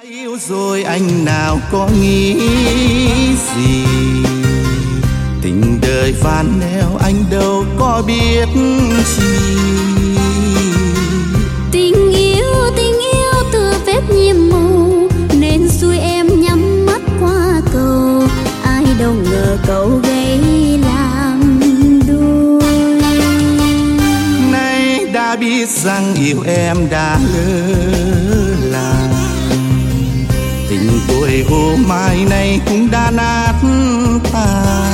Yêu rồi anh nào có nghĩ gì, tình đời van neo anh đâu có biết chi. Tình yêu từ phép nhiệm màu, nên xui em nhắm mắt qua cầu. Ai đâu ngờ cậu gây làm đôi. Nay đã biết rằng yêu em đã lỡ làng, tình tôi hôm mai này cũng đã nát tan.